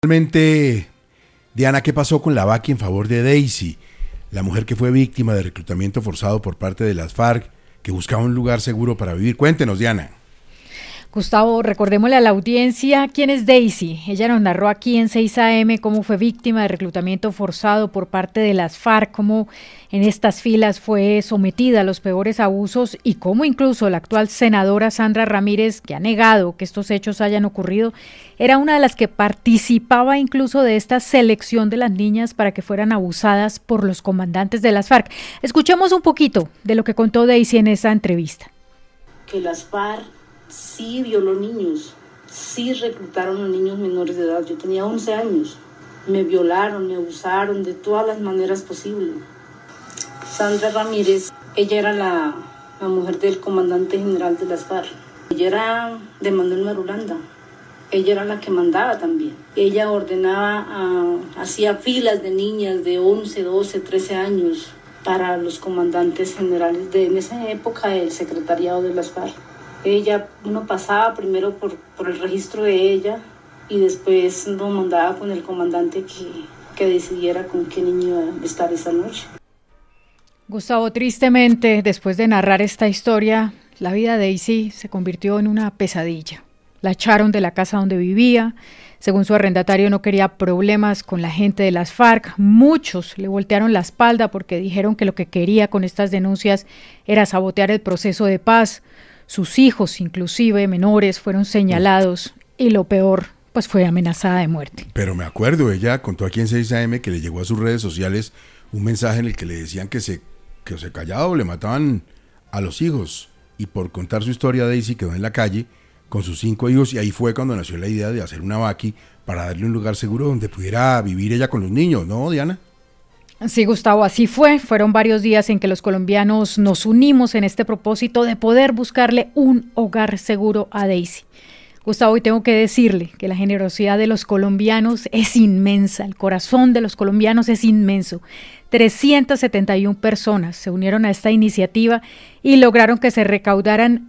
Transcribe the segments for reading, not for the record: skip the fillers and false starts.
Realmente, Diana, ¿qué pasó con la vaqui en favor de Daisy, la mujer que fue víctima de reclutamiento forzado por parte de las FARC, que buscaba un lugar seguro para vivir? Cuéntenos, Diana. Gustavo, recordémosle a la audiencia quién es Daisy. Ella nos narró aquí en 6 AM cómo fue víctima de reclutamiento forzado por parte de las FARC, cómo en estas filas fue sometida a los peores abusos y cómo incluso la actual senadora Sandra Ramírez, que ha negado que estos hechos hayan ocurrido, era una de las que participaba incluso de esta selección de las niñas para que fueran abusadas por los comandantes de las FARC. Escuchemos un poquito de lo que contó Daisy en esa entrevista. Que las FARC sí violó niños, sí reclutaron a niños menores de edad. Yo tenía 11 años. Me violaron, me abusaron de todas las maneras posibles. Sandra Ramírez, ella era la mujer del comandante general de las FARC. Ella era de Manuel Marulanda. Ella era la que mandaba también. Ella ordenaba, hacía filas de niñas de 11, 12, 13 años para los comandantes generales en esa época del secretariado de las FARC. Uno pasaba primero por el registro de ella y después lo mandaba con el comandante que decidiera con qué niño iba a estar esa noche. Gustavo, tristemente, después de narrar esta historia, la vida de Daisy se convirtió en una pesadilla. La echaron de la casa donde vivía. Según su arrendatario, no quería problemas con la gente de las FARC. Muchos le voltearon la espalda porque dijeron que lo que quería con estas denuncias era sabotear el proceso de paz. Sus hijos, inclusive menores, fueron señalados y lo peor, pues fue amenazada de muerte. Pero me acuerdo, ella contó aquí en 6 AM que le llegó a sus redes sociales un mensaje en el que le decían que se callaba o le mataban a los hijos. Y por contar su historia, Daisy quedó en la calle con sus 5 hijos y ahí fue cuando nació la idea de hacer una vaqui para darle un lugar seguro donde pudiera vivir ella con los niños, ¿no, Diana? Sí, Gustavo, así fue. Fueron varios días en que los colombianos nos unimos en este propósito de poder buscarle un hogar seguro a Daisy. Gustavo, hoy tengo que decirle que la generosidad de los colombianos es inmensa, el corazón de los colombianos es inmenso. 371 personas se unieron a esta iniciativa y lograron que se recaudaran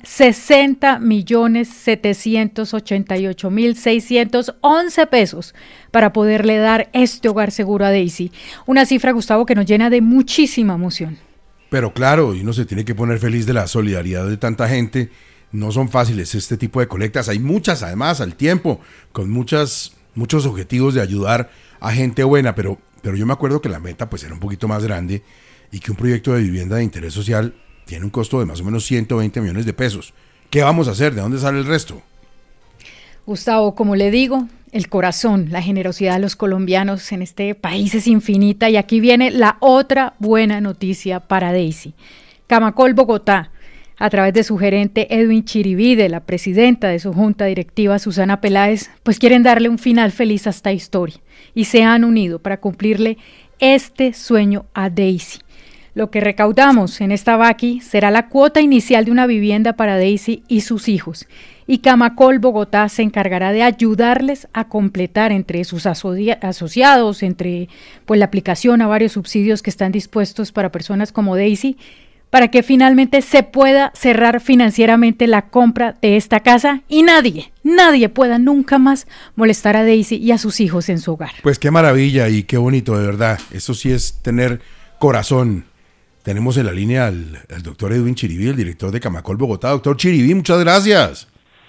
60.788.611 pesos para poderle dar este hogar seguro a Daisy. Una cifra, Gustavo, que nos llena de muchísima emoción. Pero claro, y uno se tiene que poner feliz de la solidaridad de tanta gente. No son fáciles este tipo de colectas. Hay muchas, además, al tiempo, con muchos objetivos de ayudar a gente buena, pero yo me acuerdo que la meta pues era un poquito más grande y que un proyecto de vivienda de interés social tiene un costo de más o menos 120 millones de pesos. ¿Qué vamos a hacer? ¿De dónde sale el resto? Gustavo, como le digo, el corazón, la generosidad de los colombianos en este país es infinita y aquí viene la otra buena noticia para Daisy. Camacol, Bogotá, a través de su gerente Edwin Chirivide, la presidenta de su junta directiva Susana Peláez, pues quieren darle un final feliz a esta historia y se han unido para cumplirle este sueño a Daisy. Lo que recaudamos en esta vaqui será la cuota inicial de una vivienda para Daisy y sus hijos. Y Camacol Bogotá se encargará de ayudarles a completar entre sus asociados, entre pues la aplicación a varios subsidios que están dispuestos para personas como Daisy, para que finalmente se pueda cerrar financieramente la compra de esta casa y nadie pueda nunca más molestar a Daisy y a sus hijos en su hogar. Pues qué maravilla y qué bonito, de verdad. Eso sí es tener corazón. Tenemos en la línea al doctor Edwin Chiriví, el director de Camacol Bogotá. Doctor Chiriví, muchas gracias.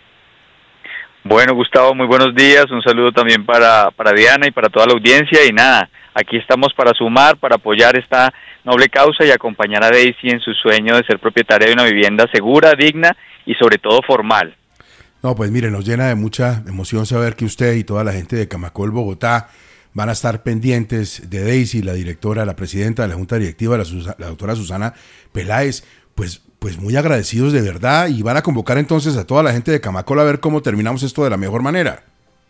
Bueno, Gustavo, muy buenos días. Un saludo también para Diana y para toda la audiencia. Y nada, aquí estamos para sumar, para apoyar esta noble causa y acompañar a Daisy en su sueño de ser propietaria de una vivienda segura, digna y sobre todo formal. No, pues mire, nos llena de mucha emoción saber que usted y toda la gente de Camacol Bogotá van a estar pendientes de Daisy, la directora, la presidenta de la junta directiva, la doctora Susana Peláez, pues muy agradecidos de verdad y van a convocar entonces a toda la gente de Camacol a ver cómo terminamos esto de la mejor manera.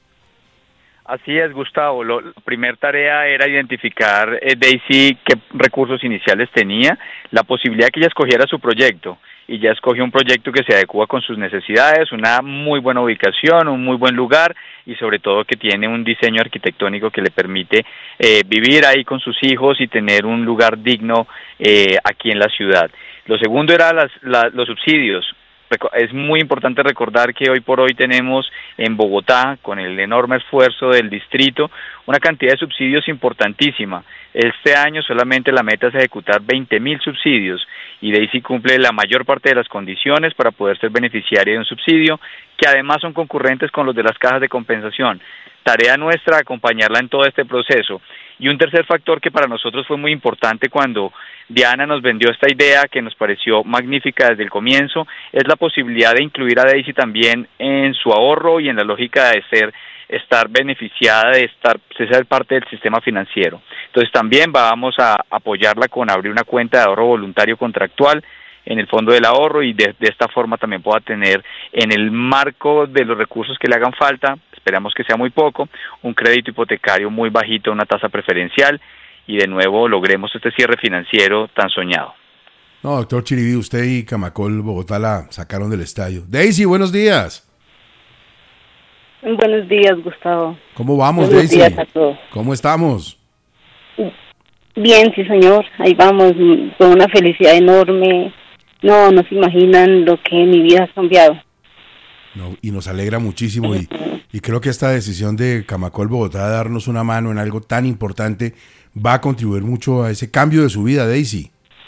Así es, Gustavo. La primera tarea era identificar, Daisy, qué recursos iniciales tenía, la posibilidad que ella escogiera su proyecto, y ya escogió un proyecto que se adecua con sus necesidades, una muy buena ubicación, un muy buen lugar, y sobre todo que tiene un diseño arquitectónico que le permite vivir ahí con sus hijos y tener un lugar digno aquí en la ciudad. Lo segundo era los subsidios. es muy importante recordar que hoy por hoy tenemos en Bogotá, con el enorme esfuerzo del distrito, una cantidad de subsidios importantísima. Este año solamente la meta es ejecutar 20.000 subsidios y Daisy cumple la mayor parte de las condiciones para poder ser beneficiaria de un subsidio, que además son concurrentes con los de las cajas de compensación. Tarea nuestra acompañarla en todo este proceso. Y un tercer factor que para nosotros fue muy importante cuando Diana nos vendió esta idea, que nos pareció magnífica desde el comienzo, es la posibilidad de incluir a Daisy también en su ahorro y en la lógica de estar beneficiada de ser parte del sistema financiero. Entonces también vamos a apoyarla con abrir una cuenta de ahorro voluntario contractual en el fondo del ahorro y de esta forma también pueda tener, en el marco de los recursos que le hagan falta, esperamos que sea muy poco, un crédito hipotecario muy bajito, una tasa preferencial, y de nuevo logremos este cierre financiero tan soñado. No, doctor Chiribi, usted y Camacol Bogotá la sacaron del estadio. Daisy, buenos días. Buenos días, Gustavo. ¿Cómo vamos, buenos Daisy? Días a todos. ¿Cómo estamos? Bien, sí, señor. Ahí vamos, con una felicidad enorme. No se imaginan lo que mi vida ha cambiado. No, y nos alegra muchísimo y creo que esta decisión de Camacol Bogotá de darnos una mano en algo tan importante va a contribuir mucho a ese cambio de su vida, Daisy.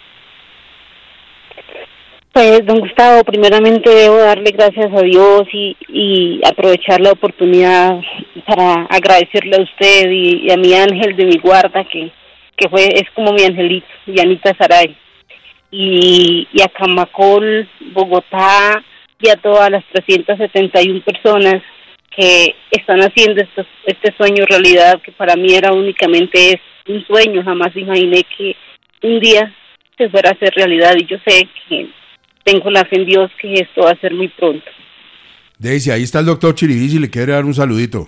Pues, don Gustavo, primeramente debo darle gracias a Dios y aprovechar la oportunidad para agradecerle a usted y a mi ángel de mi guarda, que es como mi angelito, Yanita Saray, y a Camacol Bogotá, y a todas las 371 personas que están haciendo este sueño realidad, que para mí era únicamente es un sueño. Jamás imaginé que un día se fuera a hacer realidad, y yo sé que tengo la fe en Dios que esto va a ser muy pronto. Daisy, ahí está el doctor Chiribi, si le quiere dar un saludito.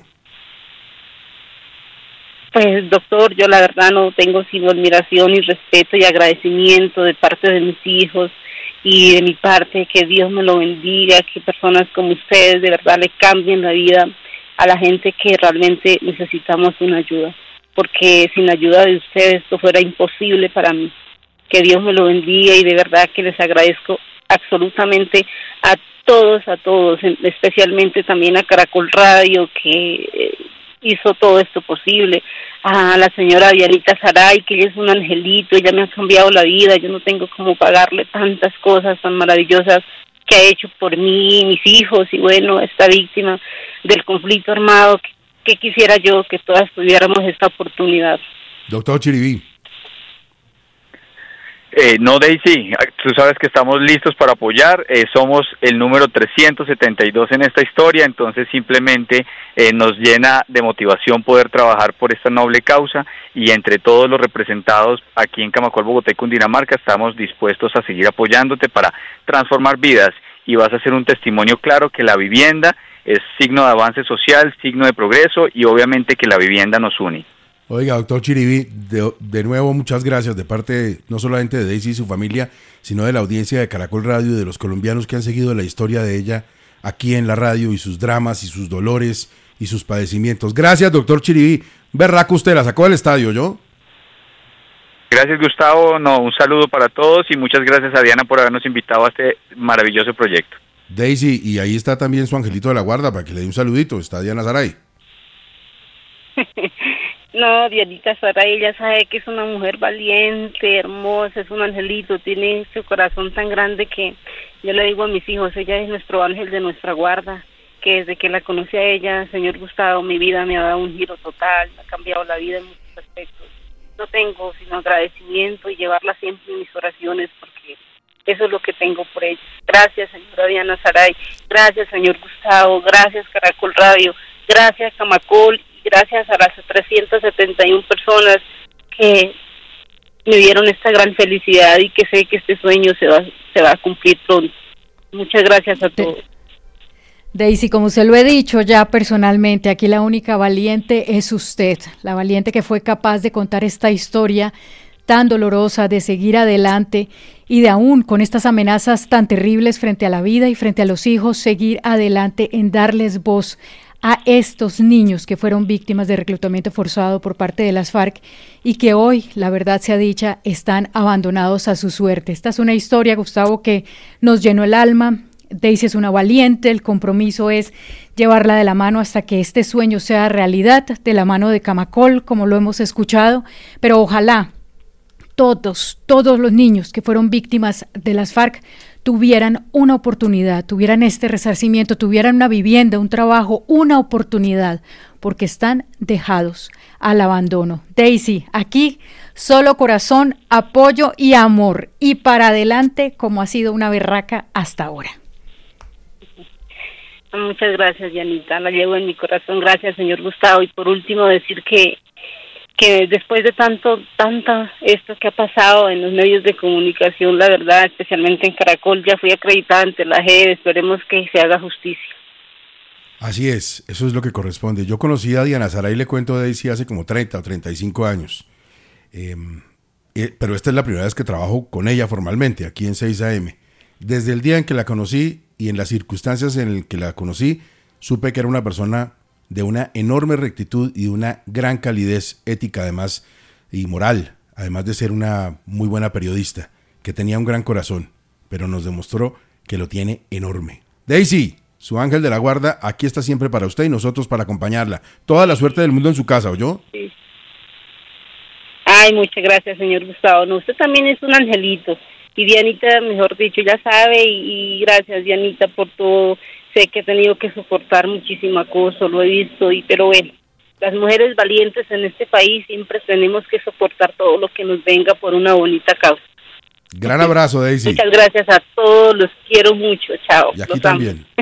Pues, doctor, yo la verdad no tengo sino admiración y respeto y agradecimiento de parte de mis hijos, y de mi parte, que Dios me lo bendiga, que personas como ustedes de verdad le cambien la vida a la gente que realmente necesitamos una ayuda, porque sin la ayuda de ustedes esto fuera imposible para mí. Que Dios me lo bendiga, y de verdad que les agradezco absolutamente a todos, especialmente también a Caracol Radio, que hizo todo esto posible, a la señora Dianita Saray, que ella es un angelito, ella me ha cambiado la vida, yo no tengo cómo pagarle tantas cosas tan maravillosas que ha hecho por mí y mis hijos, y bueno, esta víctima del conflicto armado, que quisiera yo que todas tuviéramos esta oportunidad. Doctor Chiribi. No, Daisy, tú sabes que estamos listos para apoyar, somos el número 372 en esta historia, entonces simplemente nos llena de motivación poder trabajar por esta noble causa, y entre todos los representados aquí en Camacol, Bogotá y Cundinamarca estamos dispuestos a seguir apoyándote para transformar vidas, y vas a ser un testimonio claro que la vivienda es signo de avance social, signo de progreso, y obviamente que la vivienda nos une. Oiga, doctor Chiribi, de nuevo muchas gracias de parte no solamente de Daisy y su familia, sino de la audiencia de Caracol Radio y de los colombianos que han seguido la historia de ella aquí en la radio, y sus dramas y sus dolores y sus padecimientos. Gracias, doctor Chiribi. Berraco, usted la sacó del estadio, ¿yo? Gracias, Gustavo. Un saludo para todos, y muchas gracias a Diana por habernos invitado a este maravilloso proyecto. Daisy, y ahí está también su angelito de la guarda para que le dé un saludito. Está Diana Saray. No, Dianita Saray, ella sabe que es una mujer valiente, hermosa, es un angelito, tiene su corazón tan grande que yo le digo a mis hijos, ella es nuestro ángel de nuestra guarda, que desde que la conocí a ella, señor Gustavo, mi vida me ha dado un giro total, me ha cambiado la vida en muchos aspectos. No tengo sino agradecimiento y llevarla siempre en mis oraciones, porque eso es lo que tengo por ella. Gracias, señora Diana Saray, gracias, señor Gustavo, gracias, Caracol Radio, gracias, Camacol, gracias a las 371 personas que me dieron esta gran felicidad, y que sé que este sueño se va a cumplir pronto. Muchas gracias a todos. Daisy, como se lo he dicho ya personalmente, aquí la única valiente es usted, la valiente que fue capaz de contar esta historia tan dolorosa, de seguir adelante y de aún con estas amenazas tan terribles frente a la vida y frente a los hijos, seguir adelante en darles voz a estos niños que fueron víctimas de reclutamiento forzado por parte de las FARC y que hoy, la verdad sea dicha, están abandonados a su suerte. Esta es una historia, Gustavo, que nos llenó el alma, Daisy es una valiente, el compromiso es llevarla de la mano hasta que este sueño sea realidad, de la mano de Camacol, como lo hemos escuchado, pero ojalá todos los niños que fueron víctimas de las FARC tuvieran una oportunidad, tuvieran este resarcimiento, tuvieran una vivienda, un trabajo, una oportunidad, porque están dejados al abandono. Daisy, aquí solo corazón, apoyo y amor, y para adelante como ha sido una berraca hasta ahora. Muchas gracias, Dianita, la llevo en mi corazón. Gracias, señor Gustavo. Y por último decir que después de esto que ha pasado en los medios de comunicación, la verdad, especialmente en Caracol, ya fui acreditada ante la JED, esperemos que se haga justicia. Así es, eso es lo que corresponde. Yo conocí a Diana Saray, le cuento, Daisy, hace como 30 o 35 años, pero esta es la primera vez que trabajo con ella formalmente, aquí en 6am. Desde el día en que la conocí y en las circunstancias en las que la conocí, supe que era una persona de una enorme rectitud y de una gran calidez ética además y moral, además de ser una muy buena periodista, que tenía un gran corazón, pero nos demostró que lo tiene enorme. Daisy, su ángel de la guarda, aquí está siempre para usted y nosotros para acompañarla. Toda la suerte del mundo en su casa, ¿oyó? Sí. Ay, muchas gracias, señor Gustavo. No, usted también es un angelito. Y Dianita, mejor dicho, ya sabe, y gracias, Dianita, por todo. Sé que he tenido que soportar muchísimo acoso, lo he visto, pero bueno, las mujeres valientes en este país siempre tenemos que soportar todo lo que nos venga por una bonita causa. Gran abrazo, Daisy. Muchas gracias a todos, los quiero mucho, chao. Y aquí también.